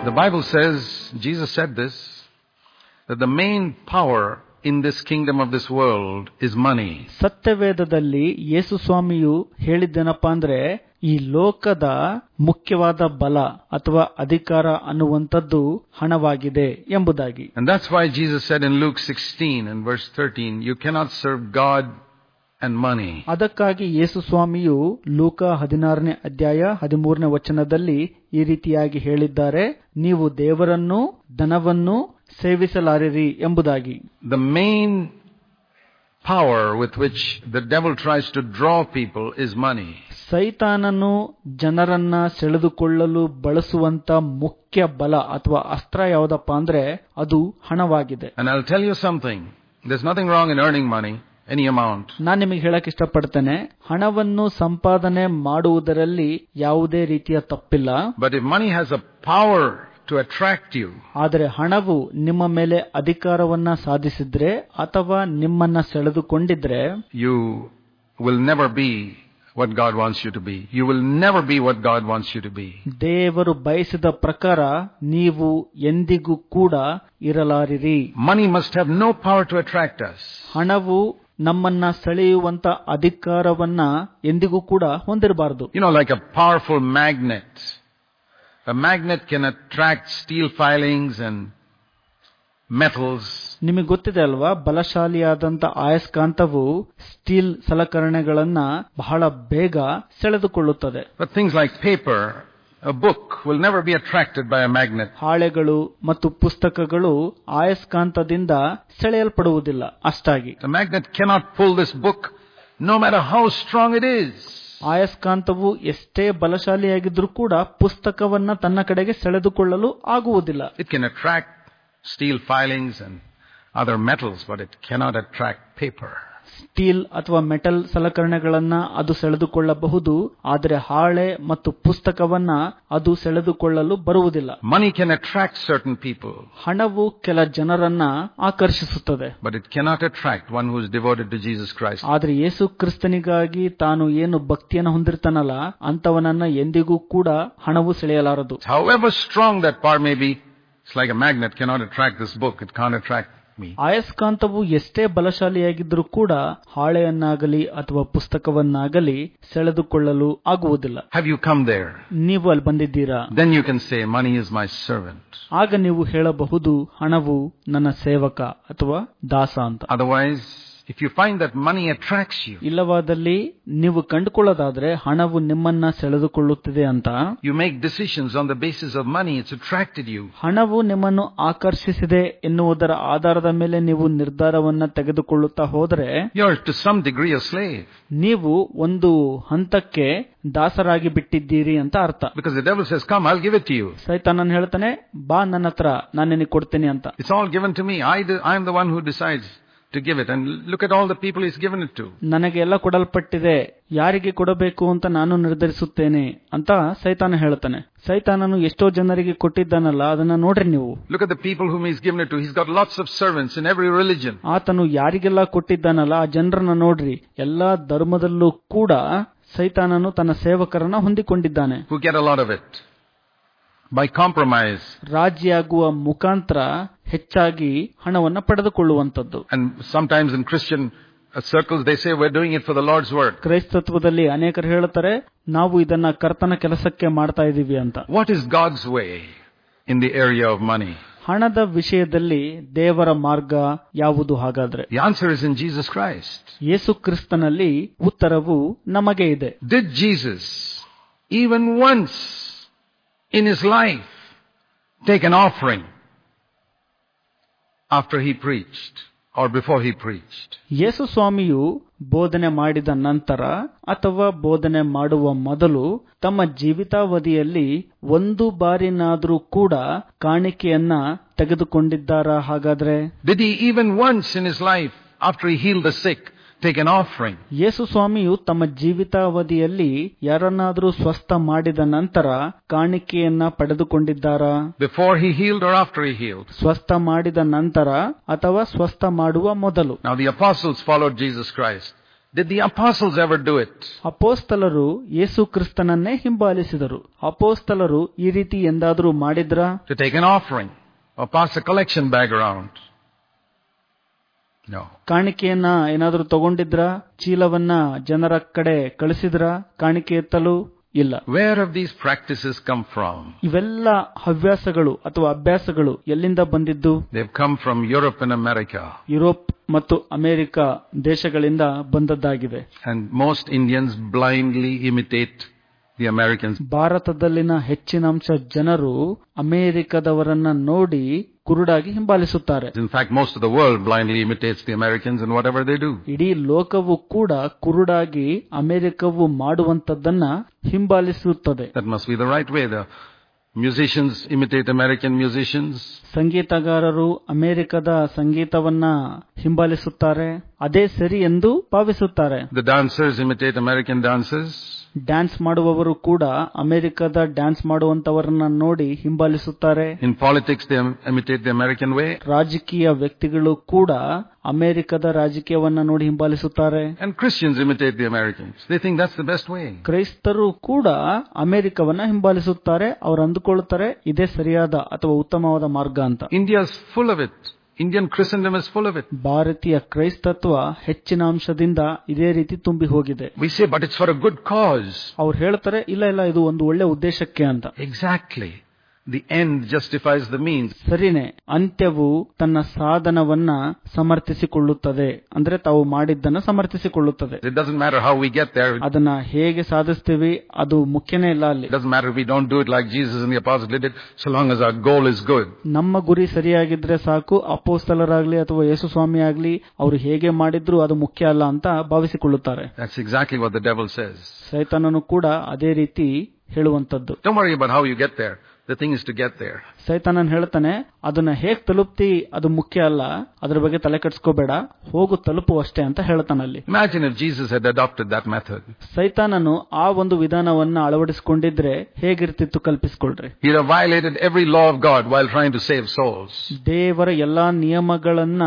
The Bible says, Jesus said this, that the main power in this kingdom of this world is money. ಸತ್ಯವೇದದಲ್ಲಿ ಯೇಸು ಸ್ವಾಮಿಯು ಹೇಳಿದ್ದೇನಪ್ಪಾ ಅಂದ್ರೆ ಈ ಲೋಕದ ಮುಖ್ಯವಾದ ಬಲ ಅಥವಾ ಅಧಿಕಾರ ಅನ್ನುವಂಥದ್ದು ಹಣವಾಗಿದೆ ಎಂಬುದಾಗಿ. And that's why Jesus said in Luke 16 and verse 13, you cannot serve God and money. ಅದಕ್ಕಾಗಿ ಯೇಸು ಸ್ವಾಮಿಯು ಲೂಕ 16ನೇ ಅಧ್ಯಾಯ 13ನೇ ವಚನದಲ್ಲಿ ಈ ರೀತಿಯಾಗಿ ಹೇಳಿದ್ದಾರೆ, ನೀವು ದೇವರನ್ನು ಧನವನ್ನು ಸೇವಿಸಲಾರಿರಿ ಎಂಬುದಾಗಿ. The main power with which the devil tries to draw people is money. ಸೈತಾನನು ಜನರನ್ನ ಸೆಳೆದುಕೊಳ್ಳಲು ಬಳಸುವಂತ ಮುಖ್ಯ ಬಲ ಅಥವಾ ಅಸ್ತ್ರ ಯಾವುದಪ್ಪ ಅಂದ್ರೆ ಅದು ಹಣವಾಗಿದೆ. And I'll tell you something, there's nothing wrong in earning money, any amount. ನಾನು ನಿಮಗೆ ಹೇಳಕ್ ಇಷ್ಟಪಡ್ತೇನೆ, ಹಣವನ್ನು ಸಂಪಾದನೆ ಮಾಡುವುದರಲ್ಲಿ ಯಾವುದೇ ರೀತಿಯ ತಪ್ಪಿಲ್ಲ. But if money has a power to attract you, ಆದರೆ ಹಣವು ನಿಮ್ಮ ಮೇಲೆ ಅಧಿಕಾರವನ್ನ ಸಾಧಿಸಿದ್ರೆ ಅಥವಾ ನಿಮ್ಮನ್ನ ಸೆಳೆದುಕೊಂಡಿದ್ರೆ, you will never be what God wants you to be. You will never be what God wants you to be. ದೇವರು ಬಯಸಿದ ಪ್ರಕಾರ ನೀವು ಎಂದಿಗೂ ಕೂಡ ಇರಲಾರಿರಿ. Money must have no power to attract us. ಹಣವು ನಮ್ಮನ್ನ ಸೆಳೆಯುವಂತ ಅಧಿಕಾರವನ್ನ ಎಂದಿಗೂ ಕೂಡ ಹೊಂದಿರಬಾರದು. You know, like a powerful magnet. A magnet can attract steel filings and metals. ನಿಮಗೆ ಗೊತ್ತಿದೆ ಅಲ್ವಾ, ಬಲಶಾಲಿಯಾದಂತ ಅಯಸ್ಕಾಂತವು ಸ್ಟೀಲ್ ಸಲಕರಣೆಗಳನ್ನ ಬಹಳ ಬೇಗ ಸೆಳೆದುಕೊಳ್ಳುತ್ತದೆ. But things like paper, a book will never be attracted by a magnet. ಹಾಳೆಗಳು ಮತ್ತು ಪುಸ್ತಕಗಳು ಅಯಸ್ಕಾಂತದಿಂದ ಸೆಳೆಯಲ್ಪಡುವುದಿಲ್ಲ ಅಷ್ಟಾಗಿ. The magnet cannot pull this book no matter how strong it is. ಅಯಸ್ಕಾಂತವು ಎಷ್ಟೇ ಬಲಶಾಲಿಯಾಗಿದ್ರೂ ಕೂಡ ಪುಸ್ತಕವನ್ನ ತನ್ನ ಕಡೆಗೆ ಸೆಳೆದುಕೊಳ್ಳಲು ಆಗುವುದಿಲ್ಲ. It can attract steel filings and other metals, but it cannot attract paper. Steel ಅಥವಾ metal ಸಲಕರಣೆಗಳನ್ನ ಅದು ಸೆಳೆದುಕೊಳ್ಳಬಹುದು, ಆದರೆ ಹಾಳೆ ಮತ್ತು ಪುಸ್ತಕವನ್ನ ಅದು ಸೆಳೆದುಕೊಳ್ಳಲು ಬರುವುದಿಲ್ಲ. Money can attract certain people. ಹಣವು ಕೆಲ ಜನರನ್ನ ಆಕರ್ಷಿಸುತ್ತದೆ, but it cannot attract one who is devoted to Jesus Christ. ಆದರೆ ಯೇಸು ಕ್ರಿಸ್ತನಿಗಾಗಿ ತಾನು ಏನು ಭಕ್ತಿಯನ್ನು ಹೊಂದಿರ್ತಾನಲ್ಲ ಅಂತವನನ್ನ ಎಂದಿಗೂ ಕೂಡ ಹಣವು ಸೆಳೆಯಲಾರದು. However strong that power may be, it's like a magnet cannot attract this book. It can't attract me. ಅಯಸ್ಕಾಂತವು ಎಷ್ಟೇ ಬಲಶಾಲಿಯಾಗಿದ್ರೂ ಕೂಡ ಹಾಳೆಯನ್ನಾಗಲಿ ಅಥವಾ ಪುಸ್ತಕವನ್ನಾಗಲಿ ಸೆಳೆದುಕೊಳ್ಳಲು ಆಗುವುದಿಲ್ಲ. Have you come there? ನೀವು ಅಲ್ಲಿ ಬಂದಿದ್ದೀರಾ? Then you can say, money is my servant. ಆಗ ನೀವು ಹೇಳಬಹುದು, ಹಣವು ನನ್ನ ಸೇವಕ ಅಥವಾ ದಾಸ ಅಂತ. Otherwise, if you find that money attracts you, ಇಲ್ಲವಾದಲ್ಲಿ ನೀವು ಕಂಡುಕೊಳ್ಳೋದಾದ್ರೆ ಹಣವು ನಿಮ್ಮನ್ನ ಸೆಳೆದುಕೊಳ್ಳುತ್ತಿದೆ ಅಂತ, you make decisions on the basis of money. It's attracted you. ಹಣವು ನಿಮ್ಮನ್ನು ಆಕರ್ಷಿಸಿದೆ ಎನ್ನುವುದರ ಆಧಾರದ ಮೇಲೆ ನೀವು ನಿರ್ಧಾರವನ್ನ ತೆಗೆದುಕೊಳ್ಳುತ್ತಾ ಹೋದರೆ, you're to some degree a slave. ನೀವು ಒಂದು ಹಂತಕ್ಕೆ ದಾಸರಾಗಿ ಬಿಟ್ಟಿದ್ದೀರಿ ಅಂತ ಅರ್ಥ. Because the devil says, come, I'll give it to you. ಸೈತಾನನು ಹೇಳ್ತಾನೆ, ಬಾ ನನ್ನ ಹತ್ರ, ನಾನು ನಿನಗೆ ಕೊಡ್ತೀನಿ ಅಂತ. It's all given to me. I'm the one who decides to give it, and look at all the people he's given it to. ನನಗೆ ಎಲ್ಲ ಕೊಡಲ್ಪಟ್ಟಿದೆ, ಯಾರಿಗೆ ಕೊಡಬೇಕು ಅಂತ ನಾನು ನಿರ್ಧರಿಸುತ್ತೇನೆ ಅಂತ ಸೈತಾನ ಹೇಳ್ತಾನೆ. ಸೈತಾನನು ಎಷ್ಟೋ ಜನರಿಗೆ ಕೊಟ್ಟಿದ್ದಾನಲ್ಲ, ಅದನ್ನ ನೋಡ್ರಿ ನೀವು. Look at the people whom he's given it to. He's got lots of servants in every religion. ಆತನು ಯಾರಿಗೆಲ್ಲ ಕೊಟ್ಟಿದ್ದಾನಲ್ಲ ಆ ಜನರನ್ನ ನೋಡ್ರಿ. ಎಲ್ಲಾ ಧರ್ಮದಲ್ಲೂ ಕೂಡ ಸೈತಾನನು ತನ್ನ ಸೇವಕರನ್ನ ಹೊಂದಿಕೊಂಡಿದ್ದಾನೆ. Who get a lot of it by compromise. ರಾಜಿಯಾಗುವ ಮುಖಾಂತರ ಹೆಚ್ಚಾಗಿ ಹಣವನ್ನ ಪಡೆದುಕೊಳ್ಳುವಂತದ್ದು. And sometimes in Christian circles they say we're doing it for the Lord's work. ಕ್ರೈಸ್ತತ್ವದಲ್ಲಿ ಅನೇಕರು ಹೇಳುತ್ತಾರೆ, ನಾವು ಇದನ್ನ ಕರ್ತನ ಕೆಲಸಕ್ಕೆ ಮಾಡ್ತಾ ಇದೀವಿ ಅಂತ. What is God's way in the area of money? ಹಣದ ವಿಷಯದಲ್ಲಿ ದೇವರ ಮಾರ್ಗ ಯಾವುದು ಹಾಗಾದ್ರೆ? The answer is in Jesus Christ. ಯೇಸು ಕ್ರಿಸ್ತನಲ್ಲಿ ಉತ್ತರವು ನಮಗೆ ಇದೆ. Did Jesus even once in his life take an offering after he preached or before he preached? ಯೇಸು ಸ್ವಾಮಿಯು ಬೋಧನೆ ಮಾಡಿದ ನಂತರ ಅಥವಾ ಬೋಧನೆ ಮಾಡುವ ಮೊದಲು ತಮ್ಮ ಜೀವಿತಾವಧಿಯಲ್ಲಿ ಒಂದು ಬಾರಿನಾದ್ರೂ ಕೂಡ ಕಾಣಿಕೆಯನ್ನ ತೆಗೆದುಕೊಂಡಿದ್ದಾರಾ ಹಾಗಾದ್ರೆ? Did he even once in his life after he healed the sick take an offering? ಯೇಸು ಸ್ವಾಮಿಯು ತಮ್ಮ ಜೀವಿತಾವಧಿಯಲ್ಲಿ ಯಾರನ್ನಾದ್ರೂ ಸ್ವಸ್ಥ ಮಾಡಿದ ನಂತರ ಕಾಣಿಕೆಯನ್ನ ಪಡೆದುಕೊಂಡಿದ್ದಾರಾ? Before he healed or after he healed? ಸ್ವಸ್ಥ ಮಾಡಿದ ನಂತರ ಅಥವಾ ಸ್ವಸ್ಥ ಮಾಡುವ ಮೊದಲು? Now the apostles followed Jesus Christ. Did the apostles ever do it? ಅಪೋಸ್ತಲರು ಯೇಸು ಕ್ರಿಸ್ತನನ್ನೇ ಹಿಂಬಾಲಿಸಿದರು. ಅಪೋಸ್ತಲರು ಈ ರೀತಿ ಎಂದಾದರೂ ಮಾಡಿದ್ರಾ? To take an offering or pass a collection bag around? No. ಕಾಣಿಕೆಯನ್ನ ಏನಾದರೂ ತಗೊಂಡಿದ್ರಾ? ಚೀಲವನ್ನ ಜನರ ಕಡೆ ಕಳಿಸಿದ್ರಾ ಕಾಣಿಕೆ ಎತ್ತಲು? ಇಲ್ಲ. Where have these practices come from? ಇವೆಲ್ಲ ಹವ್ಯಾಸಗಳು ಅಥವಾ ಅಭ್ಯಾಸಗಳು ಎಲ್ಲಿಂದ ಬಂದಿದ್ದು? They've come from Europe and America. Europe ಮತ್ತು ಅಮೆರಿಕ ದೇಶಗಳಿಂದ ಬಂದದ್ದಾಗಿದೆ. And most Indians blindly imitate the Americans. ಭಾರತದಲ್ಲಿನ ಹೆಚ್ಚಿನಾಂಶ ಜನರು ಅಮೆರಿಕದವರನ್ನ ನೋಡಿ ಕುರುಡಾಗಿ ಹಿಂಬಾಲಿಸುತ್ತಾರೆ. In fact, most of the world blindly imitates the Americans in whatever they do. ಇಡೀ ಲೋಕವು ಕೂಡ ಕುರುಡಾಗಿ ಅಮೆರಿಕವು ಮಾಡುವಂತದ್ದನ್ನ ಹಿಂಬಾಲಿಸುತ್ತದೆ. That must be the right way. The musicians imitate American musicians. ಸಂಗೀತಗಾರರು ಅಮೆರಿಕದ ಸಂಗೀತವನ್ನ ಹಿಂಬಾಲಿಸುತ್ತಾರೆ, ಅದೇ ಸರಿ ಎಂದು ಭಾವಿಸುತ್ತಾರೆ. The dancers imitate American dancers. Dance ಮಾಡುವವರು ಕೂಡ ಅಮೆರಿಕದ ಡ್ಯಾನ್ಸ್ ಮಾಡುವಂತವರನ್ನ ನೋಡಿ ಹಿಂಬಾಲಿಸುತ್ತಾರೆ. In politics, they imitate the American way. ರಾಜಕೀಯ ವ್ಯಕ್ತಿಗಳು ಕೂಡ ಅಮೆರಿಕದ ರಾಜಕೀಯವನ್ನ ನೋಡಿ ಹಿಂಬಾಲಿಸುತ್ತಾರೆ. And Christians imitate the Americans. They think that's the best way. ಕ್ರೈಸ್ತರು ಕೂಡ ಅಮೆರಿಕವನ್ನ ಹಿಂಬಾಲಿಸುತ್ತಾರೆ. ಅವರು ಅಂದುಕೊಳ್ಳುತ್ತಾರೆ ಇದೇ ಸರಿಯಾದ ಅಥವಾ ಉತ್ತಮವಾದ ಮಾರ್ಗ ಅಂತ. India is full of it. Indian Christendom is full of it. ಭಾರತೀಯ ಕ್ರೈಸ್ತತ್ವ ಹೆಚ್ಚಿನ ಅಂಶದಿಂದ ಇದೇ ರೀತಿ ತುಂಬಿ ಹೋಗಿದೆ. We say, but it's for a good cause. ಅವ್ರು ಹೇಳ್ತಾರೆ ಇಲ್ಲ ಇದು ಒಂದು ಒಳ್ಳೆ ಉದ್ದೇಶಕ್ಕೆ ಅಂತ. Exactly. The end justifies the means. ಸರಿನೇ, ಅಂತ್ಯವು ತನ್ನ ಸಾಧನವನ್ನ ಸಮರ್ಥಿಸಿಕೊಳ್ಳುತ್ತದೆ. ಅಂದ್ರೆ ತಾವು ಮಾಡಿದ್ದನ್ನ ಸಮರ್ಥಿಸಿಕೊಳ್ಳುತ್ತದೆ. It doesn't matter how we get there. ಅದನ್ನ ಹೇಗೆ ಸಾಧಿಸ್ತೀವಿ ಅದು ಮುಖ್ಯನೇ ಇಲ್ಲ ಅಲ್ಲಿ. It doesn't matter if we don't do it like Jesus and the apostles did it, so long as our goal is good. ನಮ್ಮ ಗುರಿ ಸರಿಯಾಗಿದ್ರೆ ಸಾಕು. ಅಪೊಸ್ತಲರಾಗ್ಲಿ ಅಥವಾ ಯೇಸು ಸ್ವಾಮಿ ಆಗ್ಲಿ ಅವರು ಹೇಗೆ ಮಾಡಿದ್ರು ಅದು ಮುಖ್ಯ ಅಲ್ಲ ಅಂತ ಭಾವಿಸಿಕೊಳ್ಳುತ್ತಾರೆ. That's exactly what the devil says. ಸೈತಾನನು ಕೂಡ ಅದೇ ರೀತಿ ಹೇಳುವಂತದ್ದು. Don't worry about how you get there. The thing is to get there. ಸೈತಾನನ್ ಹೇಳ್ತಾನೆ ಅದನ್ನ ಹೇಗ್ ತಲುಪ್ತಿ ಅದು ಮುಖ್ಯ ಅಲ್ಲ, ಅದ್ರ ಬಗ್ಗೆ ತಲೆ ಕೆಡಿಸ್ಕೋಬೇಡ, ಹೋಗು ತಲುಪು ಅಷ್ಟೇ ಅಂತ ಹೇಳ್ತಾನಲ್ಲಿ. Imagine if Jesus had adopted that method. ಸೈತಾನನು ಆ ಒಂದು ವಿಧಾನವನ್ನ ಅಳವಡಿಸಿಕೊಂಡಿದ್ರೆ ಹೇಗಿರ್ತಿತ್ತು ಕಲ್ಪಿಸಿಕೊಳ್ಳ್ರಿ. He would have violated every law of God while trying to save souls. ದೇವರ ಎಲ್ಲಾ ನಿಯಮಗಳನ್ನ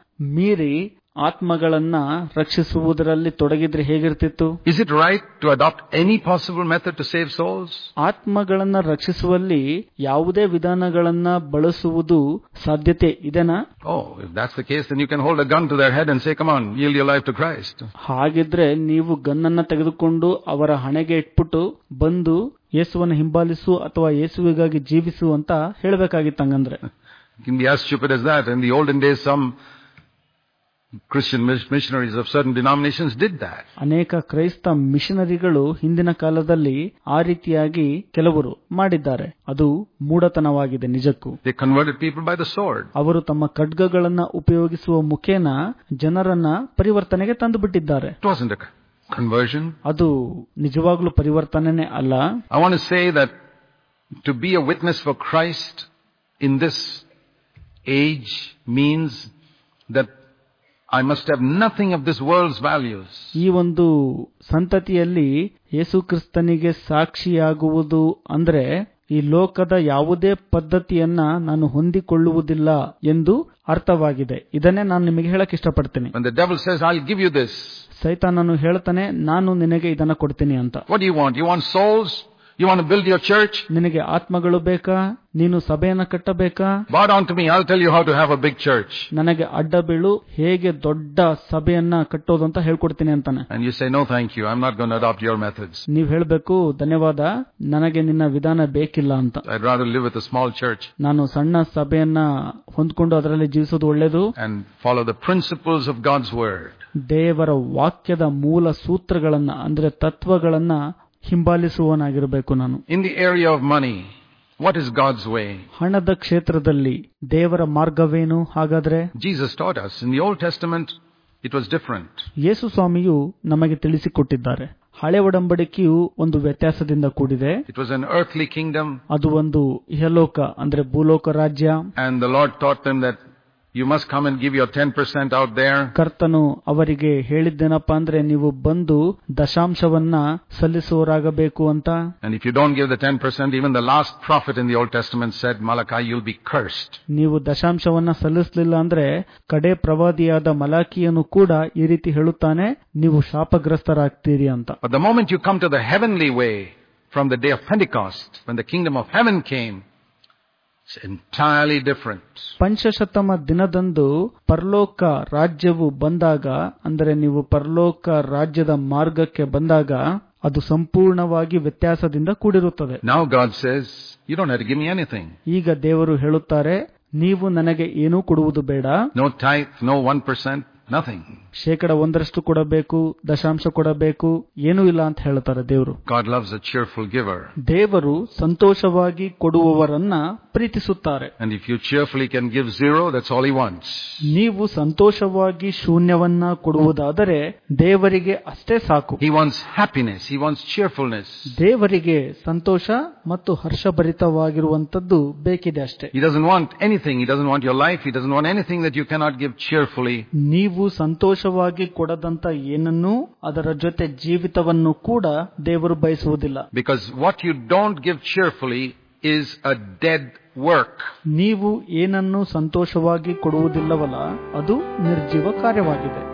ಮೀರಿ ಆತ್ಮಗಳನ್ನ ರಕ್ಷಿಸುವುದರಲ್ಲಿ ತೊಡಗಿದ್ರೆ ಹೇಗಿರ್ತಿತ್ತು? Is it right to adopt any possible method to save souls? ಆತ್ಮಗಳನ್ನ ರಕ್ಷಿಸುವಲ್ಲಿ ಯಾವುದೇ ವಿಧಾನಗಳನ್ನ ಬಳಸುವುದು ಸಾಧ್ಯತೆ ಇದೆನಾ? Oh, if that's the case, then you can hold a gun to their head and say, come on, yield your life to Christ. ಹಾಗಿದ್ರೆ ನೀವು ಗನ್ನನ್ನ ತೆಗೆದುಕೊಂಡು ಅವರ ಹಣೆಗೆ ಇಟ್ಬಿಟ್ಟು ಬಂದು ಯೇಸುವನ್ನು ಹಿಂಬಾಲಿಸು ಅಥವಾ ಯೇಸುವಿಗಾಗಿ ಜೀವಿಸು ಅಂತ ಹೇಳಬೇಕಾಗಿತ್ತಂಗಂದ್ರೆ. You can be as stupid as that. In the olden days, some Christian missionaries of certain denominations did that. ಅನೇಕ ಕ್ರೈಸ್ತ ಮಿಷನರಿಗಳು ಹಿಂದಿನ ಕಾಲದಲ್ಲಿ ಆ ರೀತಿಯಾಗಿ ಕೆಲವರು ಮಾಡಿದ್ದಾರೆ. ಅದು ಮೂಢತನವಾಗಿದೆ ನಿಜಕ್ಕೂ. They converted people by the sword. ಅವರು ತಮ್ಮ ಖಡ್ಗಗಳನ್ನ ಉಪಯೋಗಿಸುವ ಮುಖೇನ ಜನರನ್ನ ಪರಿವರ್ತನೆಗೆ ತಂದು ಬಿಟ್ಟಿದ್ದಾರೆ. It wasn't a conversion. ಅದು ನಿಜವಾಗ್ಲೂ ಪರಿವರ್ತನೆನೇ ಅಲ್ಲ. I want to say that to be a witness for Christ in this age means that I must have nothing of this world's values. ಈ ಒಂದು ಸಂತತಿಯಲ್ಲಿ ಯೇಸು ಕ್ರಿಸ್ತನಿಗೆ ಸಾಕ್ಷಿಯಾಗುವುದು ಅಂದ್ರೆ ಈ ಲೋಕದ ಯಾವುದೇ ಪದ್ಧತಿಯನ್ನ ನಾನು ಹೊಂದಿಕೊಳ್ಳುವುದಿಲ್ಲ ಎಂದು ಅರ್ಥವಾಗಿದೆ. ಇದನ್ನೇ ನಾನು ನಿಮಗೆ ಹೇಳಕ್ ಇಷ್ಟಪಡ್ತೀನಿ. When the devil says, I'll give you this. ಸೈತಾನನು ಹೇಳ್ತಾನೆ ನಾನು ನಿನಗೆ ಇದನ್ನ ಕೊಡ್ತೀನಿ ಅಂತ. What do you want? You want souls? You want to build your church? ನಿನಗೆ ಆತ್ಮಗಳು ಬೇಕಾ? ನೀನು ಸಭೆಯನ್ನ ಕಟ್ಟಬೇಕಾ? Bow down to me. I'll tell you how to have a big church. ನನಗೆ ಅಡ್ಡ ಬೀಳು, ಹೇಗೆ ದೊಡ್ಡ ಸಭೆಯನ್ನ ಕಟ್ಟೋದು ಅಂತ ಹೇಳ್ಕೊಡ್ತೀನಿ ಅಂತಾನೆ. And you say, no thank you. I'm not going to adopt your methods. ನೀವ್ ಹೇಳ್ಬೇಕು, ಧನ್ಯವಾದ, ನನಗೆ ನಿನ್ನ ವಿಧಾನ ಬೇಕಿಲ್ಲ ಅಂತ. I'd rather live with a small church. ನಾನು ಸಣ್ಣ ಸಭೆಯನ್ನ ಹೊಂದ್ಕೊಂಡು ಅದರಲ್ಲಿ ಜೀವಿಸೋದು ಒಳ್ಳೇದು. And follow the principles of God's word. ದೇವರ ವಾಕ್ಯದ ಮೂಲ ಸೂತ್ರಗಳನ್ನ ಅಂದ್ರೆ ತತ್ವಗಳನ್ನ ಹಿಂಬಾಲಿಸುವನಾಗಿರಬೇಕು ನಾನು. In the area of money, what is God's way? ಹಣದ ಕ್ಷೇತ್ರದಲ್ಲಿ ದೇವರ ಮಾರ್ಗವೇನು ಹಾಗಾದ್ರೆ? Jesus taught us. In the Old Testament, it was different. ಯೇಸು ಸ್ವಾಮಿಯು ನಮಗೆ ತಿಳಿಸಿಕೊಟ್ಟಿದ್ದಾರೆ. ಹಳೆ ಒಡಂಬಡಿಕೆಯು ಒಂದು ವ್ಯತ್ಯಾಸದಿಂದ ಕೂಡಿದೆ. It was an earthly kingdom. ಅದು ಒಂದು ಇಹಲೋಕ ಅಂದ್ರೆ ಭೂಲೋಕ ರಾಜ್ಯ. And the Lord taught them that You must come and give your 10% out there. ಕರ್ತನು ಅವರಿಗೆ ಹೇಳಿದ್ದೇನಪ್ಪ ಅಂದ್ರೆ ನೀವು ಬಂದು ದಶಾಂಶವನ್ನ ಸಲ್ಲಿಸುವರಾಗಬೇಕು ಅಂತ. And if you don't give the 10%, even the last prophet in the Old Testament said, Malachi, you'll be cursed. ನೀವು ದಶಾಂಶವನ್ನ ಸಲ್ಲಿಸಲಿಲ್ಲ ಅಂದ್ರೆ ಕಡೆ ಪ್ರವಾದಿಯಾದ ಮಲಾಕಿಯನು ಕೂಡ ಈ ರೀತಿ ಹೇಳುತ್ತಾನೆ, ನೀವು ಶಾಪಗ್ರಸ್ತರಾಗ್ತೀರಿ ಅಂತ. But the moment you come to the heavenly way from the day of Pentecost, when the kingdom of heaven came, it's entirely different. ಪಂಚಶತಮ ದಿನದಂದು ಪರಲೋಕ ರಾಜ್ಯವು ಬಂದಾಗ, ಅಂದರೆ ನೀವು ಪರಲೋಕ ರಾಜ್ಯದ ಮಾರ್ಗಕ್ಕೆ ಬಂದಾಗ ಅದು ಸಂಪೂರ್ಣವಾಗಿ ವ್ಯತ್ಯಾಸದಿಂದ ಕೂಡಿರುತ್ತದೆ. Now God says, you don't have to give me anything. ಈಗ ದೇವರು ಹೇಳುತ್ತಾರೆ, ನೀವು ನನಗೆ ಏನೂ ಕೊಡುವುದು ಬೇಡ. No tithe, no 1%, nothing. 1% ಕೊಡಬೇಕು, ದಶಾಂಶ ಕೊಡಬೇಕು, ಏನೂ ಇಲ್ಲ ಅಂತ ಹೇಳ್ತಾರೆ ದೇವರು. God loves a cheerful giver. ದೇವರು ಸಂತೋಷವಾಗಿ ಕೊಡುವವರನ್ನ ಪ್ರೀತಿಸುತ್ತಾರೆ. And if you cheerfully can give 0, that's all he wants. ನೀವು ಸಂತೋಷವಾಗಿ ಶೂನ್ಯವನ್ನ ಕೊಡುವುದಾದರೆ ದೇವರಿಗೆ ಅಷ್ಟೇ ಸಾಕು. He wants happiness, he wants cheerfulness. ದೇವರಿಗೆ ಸಂತೋಷ ಮತ್ತು ಹರ್ಷಭರಿತವಾಗಿರುವಂತದ್ದು ಬೇಕಿದೆ ಅಷ್ಟೇ. He doesn't want anything, he doesn't want your life, he doesn't want anything that you cannot give cheerfully. ನೀವು ಸಂತೋಷವಾಗಿ ಕೊಡದಂತ ಏನನ್ನೂ, ಅದರ ಜೊತೆ ಜೀವಿತವನ್ನು ಕೂಡ ದೇವರು ಬಯಸುವುದಿಲ್ಲ. Because what you don't give cheerfully is a dead work. ನೀವು ಏನನ್ನು ಸಂತೋಷವಾಗಿ ಕೊಡುವುದಿಲ್ಲವಲ್ಲ, ಅದು ನಿರ್ಜೀವ ಕಾರ್ಯವಾಗಿದೆ.